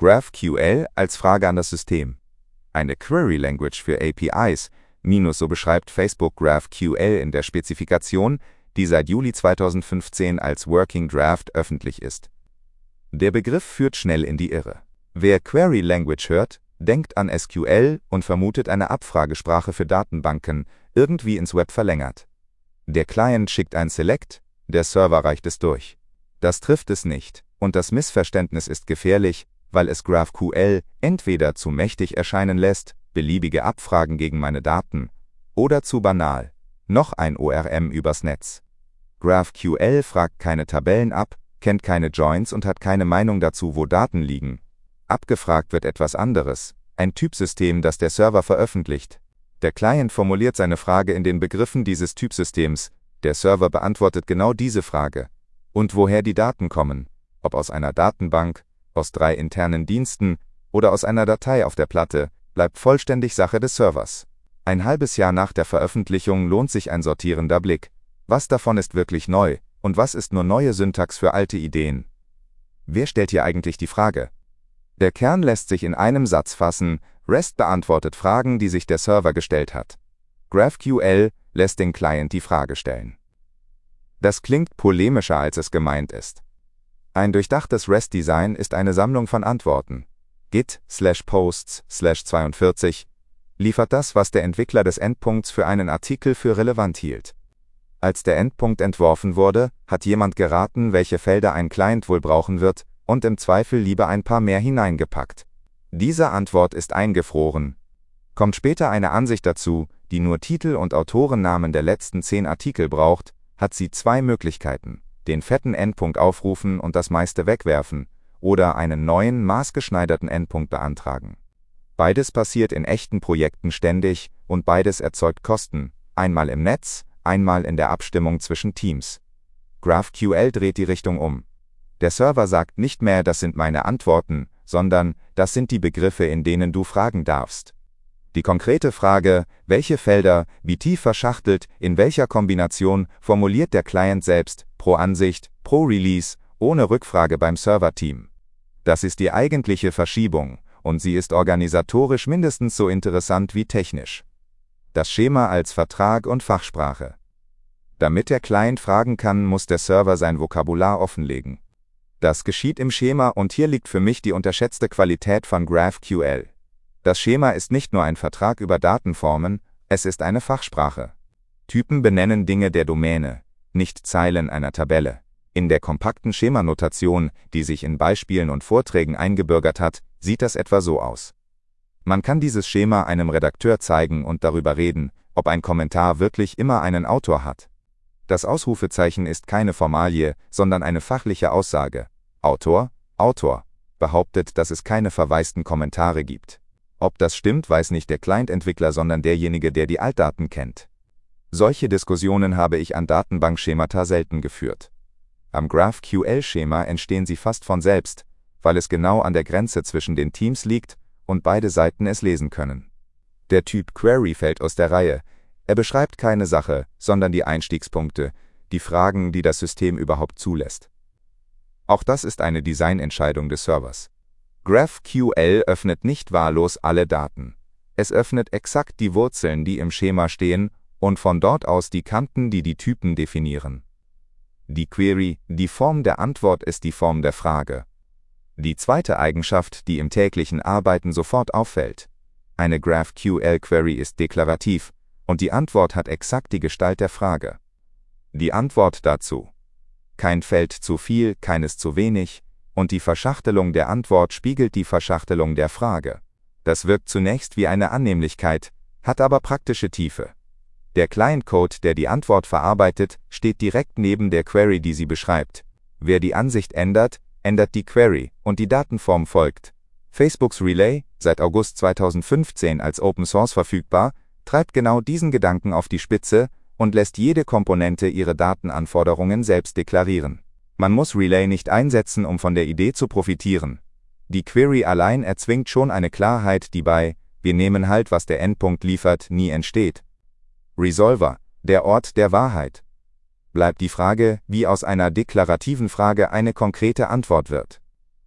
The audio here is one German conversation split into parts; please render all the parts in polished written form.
GraphQL als Frage an das System. Eine Query Language für APIs, so beschreibt Facebook GraphQL in der Spezifikation, die seit Juli 2015 als Working Draft öffentlich ist. Der Begriff führt schnell in die Irre. Wer Query Language hört, denkt an SQL und vermutet eine Abfragesprache für Datenbanken, irgendwie ins Web verlängert. Der Client schickt ein Select, der Server reicht es durch. Das trifft es nicht, und das Missverständnis ist gefährlich, weil es GraphQL entweder zu mächtig erscheinen lässt, beliebige Abfragen gegen meine Daten, oder zu banal, noch ein ORM übers Netz. GraphQL fragt keine Tabellen ab, kennt keine Joins und hat keine Meinung dazu, wo Daten liegen. Abgefragt wird etwas anderes, ein Typsystem, das der Server veröffentlicht. Der Client formuliert seine Frage in den Begriffen dieses Typsystems, der Server beantwortet genau diese Frage. Und woher die Daten kommen, ob aus einer Datenbank, aus 3 internen Diensten oder aus einer Datei auf der Platte, bleibt vollständig Sache des Servers. Ein halbes Jahr nach der Veröffentlichung lohnt sich ein sortierender Blick. Was davon ist wirklich neu und was ist nur neue Syntax für alte Ideen? Wer stellt hier eigentlich die Frage? Der Kern lässt sich in einem Satz fassen: REST beantwortet Fragen, die sich der Server gestellt hat. GraphQL lässt den Client die Frage stellen. Das klingt polemischer, als es gemeint ist. Ein durchdachtes REST-Design ist eine Sammlung von Antworten. Git/Posts/42 liefert das, was der Entwickler des Endpunkts für einen Artikel für relevant hielt. Als der Endpunkt entworfen wurde, hat jemand geraten, welche Felder ein Client wohl brauchen wird, und im Zweifel lieber ein paar mehr hineingepackt. Diese Antwort ist eingefroren. Kommt später eine Ansicht dazu, die nur Titel und Autorennamen der letzten 10 Artikel braucht, hat sie 2 Möglichkeiten: den fetten Endpunkt aufrufen und das meiste wegwerfen, oder einen neuen, maßgeschneiderten Endpunkt beantragen. Beides passiert in echten Projekten ständig und beides erzeugt Kosten, einmal im Netz, einmal in der Abstimmung zwischen Teams. GraphQL dreht die Richtung um. Der Server sagt nicht mehr, das sind meine Antworten, sondern das sind die Begriffe, in denen du fragen darfst. Die konkrete Frage, welche Felder, wie tief verschachtelt, in welcher Kombination, formuliert der Client selbst, pro Ansicht, pro Release, ohne Rückfrage beim Serverteam. Das ist die eigentliche Verschiebung, und sie ist organisatorisch mindestens so interessant wie technisch. Das Schema als Vertrag und Fachsprache. Damit der Client fragen kann, muss der Server sein Vokabular offenlegen. Das geschieht im Schema und hier liegt für mich die unterschätzte Qualität von GraphQL. Das Schema ist nicht nur ein Vertrag über Datenformen, es ist eine Fachsprache. Typen benennen Dinge der Domäne, nicht Zeilen einer Tabelle. In der kompakten Schemanotation, die sich in Beispielen und Vorträgen eingebürgert hat, sieht das etwa so aus. Man kann dieses Schema einem Redakteur zeigen und darüber reden, ob ein Kommentar wirklich immer einen Autor hat. Das Ausrufezeichen ist keine Formalie, sondern eine fachliche Aussage. Autor, Autor, behauptet, dass es keine verwaisten Kommentare gibt. Ob das stimmt, weiß nicht der Client-Entwickler, sondern derjenige, der die Altdaten kennt. Solche Diskussionen habe ich an Datenbankschemata selten geführt. Am GraphQL-Schema entstehen sie fast von selbst, weil es genau an der Grenze zwischen den Teams liegt und beide Seiten es lesen können. Der Typ Query fällt aus der Reihe. Er beschreibt keine Sache, sondern die Einstiegspunkte, die Fragen, die das System überhaupt zulässt. Auch das ist eine Designentscheidung des Servers. GraphQL öffnet nicht wahllos alle Daten. Es öffnet exakt die Wurzeln, die im Schema stehen, und von dort aus die Kanten, die die Typen definieren. Die Query, die Form der Antwort, ist die Form der Frage. Die zweite Eigenschaft, die im täglichen Arbeiten sofort auffällt: eine GraphQL-Query ist deklarativ, und die Antwort hat exakt die Gestalt der Frage. Die Antwort dazu: kein Feld zu viel, keines zu wenig, und die Verschachtelung der Antwort spiegelt die Verschachtelung der Frage. Das wirkt zunächst wie eine Annehmlichkeit, hat aber praktische Tiefe. Der Client-Code, der die Antwort verarbeitet, steht direkt neben der Query, die sie beschreibt. Wer die Ansicht ändert, ändert die Query, und die Datenform folgt. Facebooks Relay, seit August 2015 als Open Source verfügbar, treibt genau diesen Gedanken auf die Spitze und lässt jede Komponente ihre Datenanforderungen selbst deklarieren. Man muss Relay nicht einsetzen, um von der Idee zu profitieren. Die Query allein erzwingt schon eine Klarheit, die bei "wir nehmen halt, was der Endpunkt liefert" nie entsteht. Resolver, der Ort der Wahrheit. Bleibt die Frage, wie aus einer deklarativen Frage eine konkrete Antwort wird.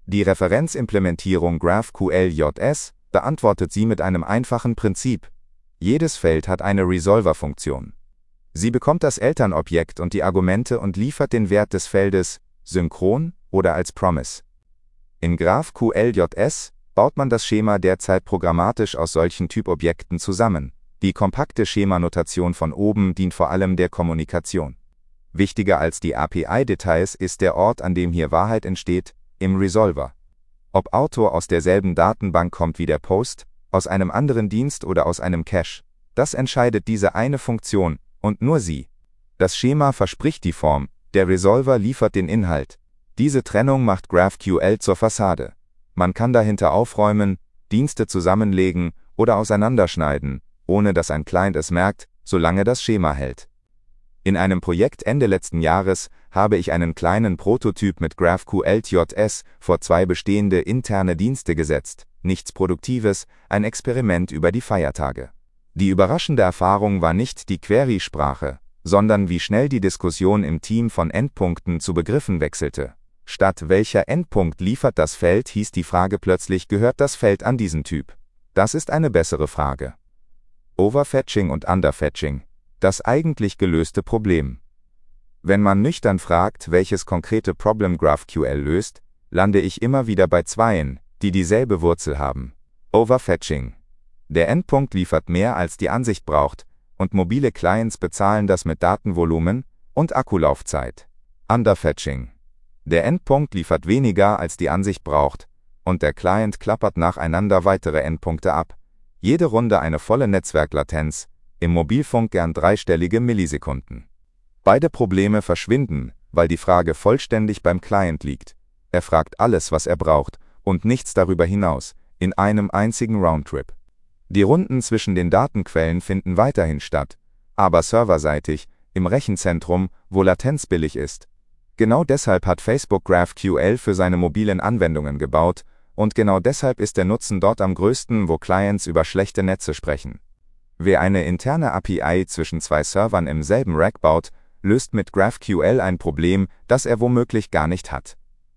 Die Referenzimplementierung GraphQL-JS beantwortet sie mit einem einfachen Prinzip. Jedes Feld hat eine Resolver-Funktion. Sie bekommt das Elternobjekt und die Argumente und liefert den Wert des Feldes synchron oder als Promise. In GraphQL-JS baut man das Schema derzeit programmatisch aus solchen Typobjekten zusammen. Die kompakte Schemanotation von oben dient vor allem der Kommunikation. Wichtiger als die API-Details ist der Ort, an dem hier Wahrheit entsteht, im Resolver. Ob Autor aus derselben Datenbank kommt wie der Post, aus einem anderen Dienst oder aus einem Cache, das entscheidet diese eine Funktion und nur sie. Das Schema verspricht die Form, der Resolver liefert den Inhalt. Diese Trennung macht GraphQL zur Fassade. Man kann dahinter aufräumen, Dienste zusammenlegen oder auseinanderschneiden, ohne dass ein Client es merkt, solange das Schema hält. In einem Projekt Ende letzten Jahres habe ich einen kleinen Prototyp mit GraphQL-JS vor 2 bestehende interne Dienste gesetzt, nichts Produktives, ein Experiment über die Feiertage. Die überraschende Erfahrung war nicht die Query-Sprache, sondern wie schnell die Diskussion im Team von Endpunkten zu Begriffen wechselte. Statt welcher Endpunkt liefert das Feld, hieß die Frage plötzlich, gehört das Feld an diesen Typ? Das ist eine bessere Frage. Overfetching und Underfetching. Das eigentlich gelöste Problem. Wenn man nüchtern fragt, welches konkrete Problem GraphQL löst, lande ich immer wieder bei zweien, die dieselbe Wurzel haben. Overfetching. Der Endpunkt liefert mehr, als die Ansicht braucht, und mobile Clients bezahlen das mit Datenvolumen und Akkulaufzeit. Underfetching. Der Endpunkt liefert weniger, als die Ansicht braucht, und der Client klappert nacheinander weitere Endpunkte ab. Jede Runde eine volle Netzwerklatenz, im Mobilfunk gern 3-stellige Millisekunden. Beide Probleme verschwinden, weil die Frage vollständig beim Client liegt. Er fragt alles, was er braucht, und nichts darüber hinaus, in einem einzigen Roundtrip. Die Runden zwischen den Datenquellen finden weiterhin statt, aber serverseitig, im Rechenzentrum, wo Latenz billig ist. Genau deshalb hat Facebook GraphQL für seine mobilen Anwendungen gebaut, und genau deshalb ist der Nutzen dort am größten, wo Clients über schlechte Netze sprechen. Wer eine interne API zwischen 2 Servern im selben Rack baut, löst mit GraphQL ein Problem, das er womöglich gar nicht hat.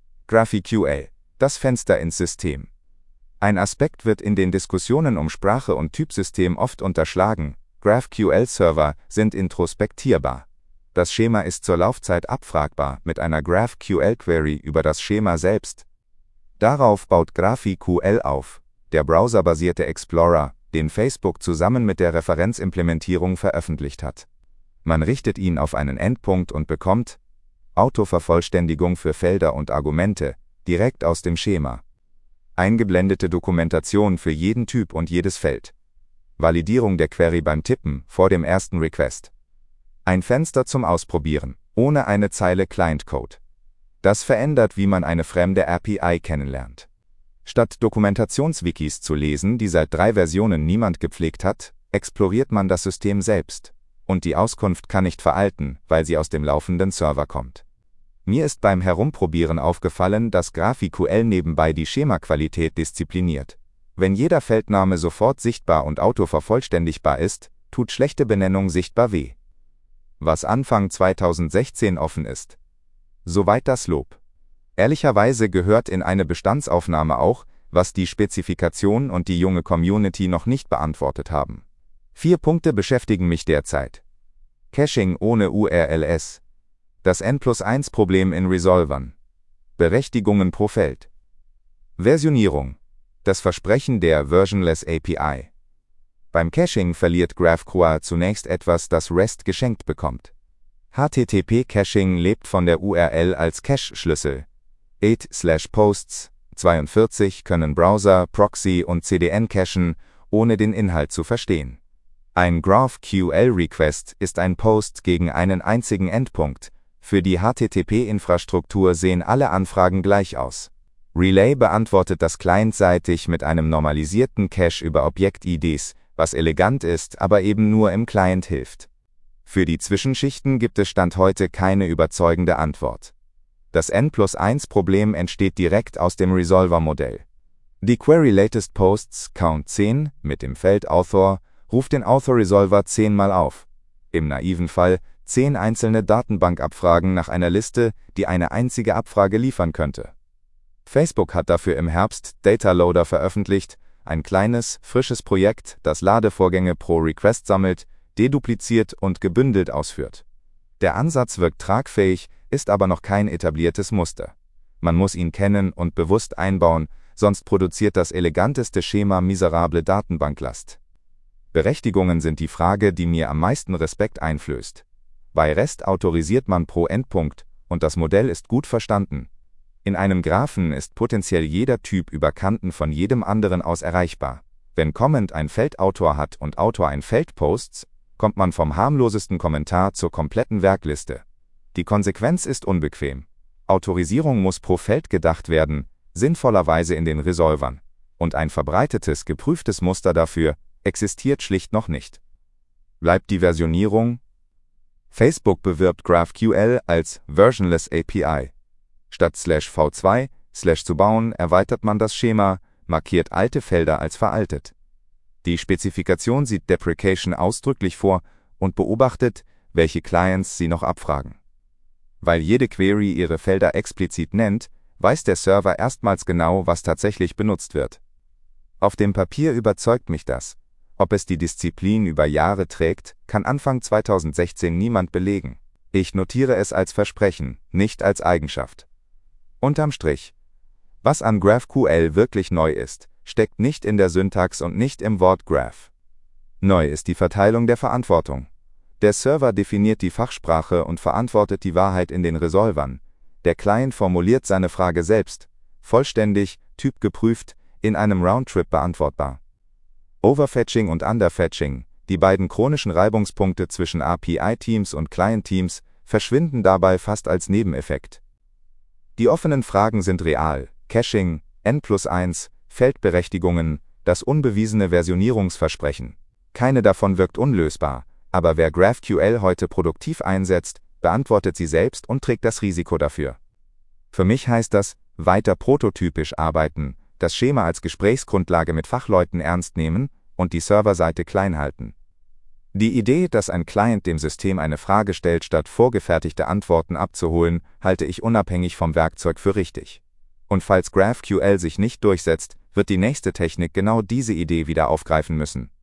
GraphQL, das Fenster ins System. Ein Aspekt wird in den Diskussionen um Sprache und Typsystem oft unterschlagen: GraphQL-Server sind introspektierbar. Das Schema ist zur Laufzeit abfragbar mit einer GraphQL-Query über das Schema selbst. Darauf baut GraphQL auf, der browserbasierte Explorer, den Facebook zusammen mit der Referenzimplementierung veröffentlicht hat. Man richtet ihn auf einen Endpunkt und bekommt Autovervollständigung für Felder und Argumente direkt aus dem Schema. Eingeblendete Dokumentation für jeden Typ und jedes Feld. Validierung der Query beim Tippen vor dem ersten Request. Ein Fenster zum Ausprobieren, ohne eine Zeile Client-Code. Das verändert, wie man eine fremde API kennenlernt. Statt Dokumentationswikis zu lesen, die seit 3 Versionen niemand gepflegt hat, exploriert man das System selbst. Und die Auskunft kann nicht veralten, weil sie aus dem laufenden Server kommt. Mir ist beim Herumprobieren aufgefallen, dass GraphQL nebenbei die Schemaqualität diszipliniert. Wenn jeder Feldname sofort sichtbar und autovervollständigbar ist, tut schlechte Benennung sichtbar weh. Was Anfang 2016 offen ist. Soweit das Lob. Ehrlicherweise gehört in eine Bestandsaufnahme auch, was die Spezifikation und die junge Community noch nicht beantwortet haben. 4 Punkte beschäftigen mich derzeit. Caching ohne URLs. Das N+1-Problem in Resolvern. Berechtigungen pro Feld. Versionierung. Das Versprechen der Versionless API. Beim Caching verliert GraphQL zunächst etwas, das REST geschenkt bekommt. HTTP-Caching lebt von der URL als Cache-Schlüssel. 8/Posts 42 können Browser, Proxy und CDN cachen, ohne den Inhalt zu verstehen. Ein GraphQL-Request ist ein Post gegen einen einzigen Endpunkt. Für die HTTP-Infrastruktur sehen alle Anfragen gleich aus. Relay beantwortet das clientseitig mit einem normalisierten Cache über Objekt-IDs, was elegant ist, aber eben nur im Client hilft. Für die Zwischenschichten gibt es Stand heute keine überzeugende Antwort. Das N+1-Problem entsteht direkt aus dem Resolver-Modell. Die Query Latest Posts Count 10 mit dem Feld Author ruft den Author-Resolver 10-mal auf. Im naiven Fall 10 einzelne Datenbankabfragen nach einer Liste, die eine einzige Abfrage liefern könnte. Facebook hat dafür im Herbst Data Loader veröffentlicht, ein kleines, frisches Projekt, das Ladevorgänge pro Request sammelt, dedupliziert und gebündelt ausführt. Der Ansatz wirkt tragfähig, ist aber noch kein etabliertes Muster. Man muss ihn kennen und bewusst einbauen, sonst produziert das eleganteste Schema miserable Datenbanklast. Berechtigungen sind die Frage, die mir am meisten Respekt einflößt. Bei REST autorisiert man pro Endpunkt und das Modell ist gut verstanden. In einem Graphen ist potenziell jeder Typ über Kanten von jedem anderen aus erreichbar. Wenn Comment ein Feldautor hat und Autor ein Feld Posts, kommt man vom harmlosesten Kommentar zur kompletten Werkliste. Die Konsequenz ist unbequem. Autorisierung muss pro Feld gedacht werden, sinnvollerweise in den Resolvern. Und ein verbreitetes, geprüftes Muster dafür existiert schlicht noch nicht. Bleibt die Versionierung? Facebook bewirbt GraphQL als Versionless API. Statt /v2 zu bauen, erweitert man das Schema, markiert alte Felder als veraltet. Die Spezifikation sieht Deprecation ausdrücklich vor und beobachtet, welche Clients sie noch abfragen. Weil jede Query ihre Felder explizit nennt, weiß der Server erstmals genau, was tatsächlich benutzt wird. Auf dem Papier überzeugt mich das. Ob es die Disziplin über Jahre trägt, kann Anfang 2016 niemand belegen. Ich notiere es als Versprechen, nicht als Eigenschaft. Unterm Strich: Was an GraphQL wirklich neu ist, steckt nicht in der Syntax und nicht im Wort Graph. Neu ist die Verteilung der Verantwortung. Der Server definiert die Fachsprache und verantwortet die Wahrheit in den Resolvern. Der Client formuliert seine Frage selbst, vollständig, typgeprüft, in einem Roundtrip beantwortbar. Overfetching und Underfetching, die beiden chronischen Reibungspunkte zwischen API-Teams und Client-Teams, verschwinden dabei fast als Nebeneffekt. Die offenen Fragen sind real: Caching, N+1, Feldberechtigungen, das unbewiesene Versionierungsversprechen. Keine davon wirkt unlösbar, aber wer GraphQL heute produktiv einsetzt, beantwortet sie selbst und trägt das Risiko dafür. Für mich heißt das, weiter prototypisch arbeiten, das Schema als Gesprächsgrundlage mit Fachleuten ernst nehmen und die Serverseite klein halten. Die Idee, dass ein Client dem System eine Frage stellt, statt vorgefertigte Antworten abzuholen, halte ich unabhängig vom Werkzeug für richtig. Und falls GraphQL sich nicht durchsetzt, wird die nächste Technik genau diese Idee wieder aufgreifen müssen.